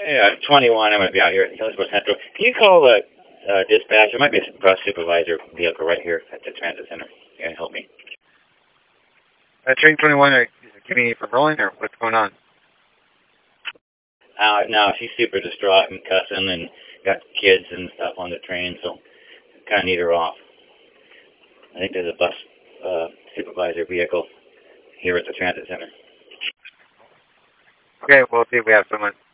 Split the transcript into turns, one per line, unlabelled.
Yeah, 21. I'm going to be out here at Hillsborough Central. Can you call the dispatch? There might be a bus supervisor vehicle right here at the transit center. Can you help me?
Train 21, are you getting you from rolling, or what's going on?
No, she's super distraught and cussing and got kids and stuff on the train, so kind of need her off. I think there's a bus supervisor vehicle here at the transit center.
Okay, we'll see if we have someone.